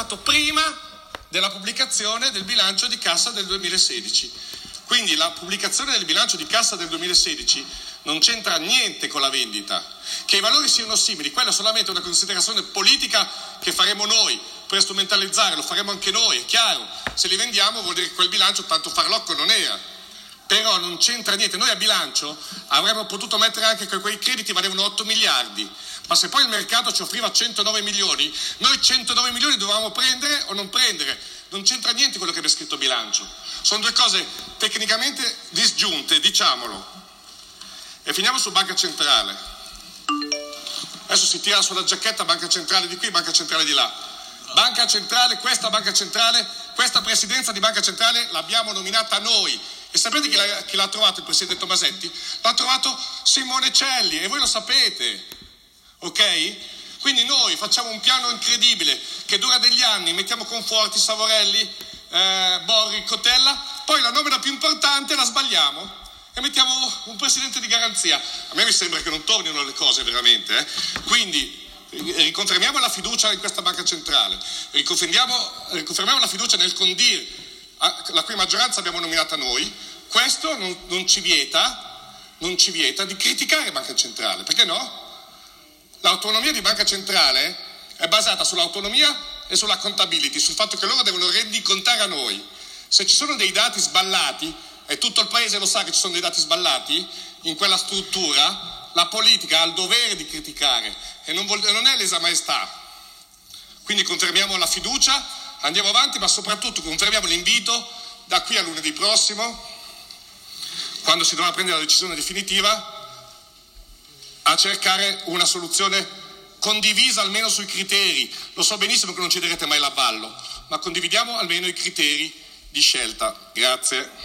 fatto prima della pubblicazione del bilancio di cassa del 2016. Quindi la pubblicazione del bilancio di cassa del 2016 non c'entra niente con la vendita. Che i valori siano simili, quella è solamente una considerazione politica che faremo noi per strumentalizzare, lo faremo anche noi, è chiaro. Se li vendiamo vuol dire che quel bilancio tanto farlocco non era. Però non c'entra niente. Noi a bilancio avremmo potuto mettere anche che quei crediti valevano 8 miliardi, ma se poi il mercato ci offriva 109 milioni, noi 109 milioni dovevamo prendere o non prendere. Non c'entra niente quello che è scritto bilancio. Sono due cose tecnicamente disgiunte, diciamolo. E finiamo su Banca Centrale. Adesso si tira sulla giacchetta Banca Centrale di qui, Banca Centrale di là. Banca Centrale, questa presidenza di Banca Centrale l'abbiamo nominata noi. E sapete chi l'ha trovato il presidente Tomasetti? L'ha trovato Simone Celli, e voi lo sapete, ok? Quindi noi facciamo un piano incredibile che dura degli anni, mettiamo Conforti, Savorelli, Borri, Cotella, poi la nomina più importante la sbagliamo e mettiamo un presidente di garanzia. A me mi sembra che non tornino le cose veramente, Quindi riconfermiamo la fiducia in questa Banca Centrale, riconfermiamo la fiducia nel Condir, la cui maggioranza abbiamo nominata noi. Questo non ci vieta di criticare Banca Centrale, perché no? L'autonomia di Banca Centrale è basata sull'autonomia e sulla accountability, sul fatto che loro devono rendicontare a noi. Se ci sono dei dati sballati, e tutto il paese lo sa che ci sono dei dati sballati in quella struttura, la politica ha il dovere di criticare e non è lesa maestà. Quindi confermiamo la fiducia, andiamo avanti, ma soprattutto confermiamo l'invito da qui a lunedì prossimo, quando si dovrà prendere la decisione definitiva, a cercare una soluzione condivisa almeno sui criteri. Lo so benissimo che non ci darete mai l'avallo, ma condividiamo almeno i criteri di scelta. Grazie.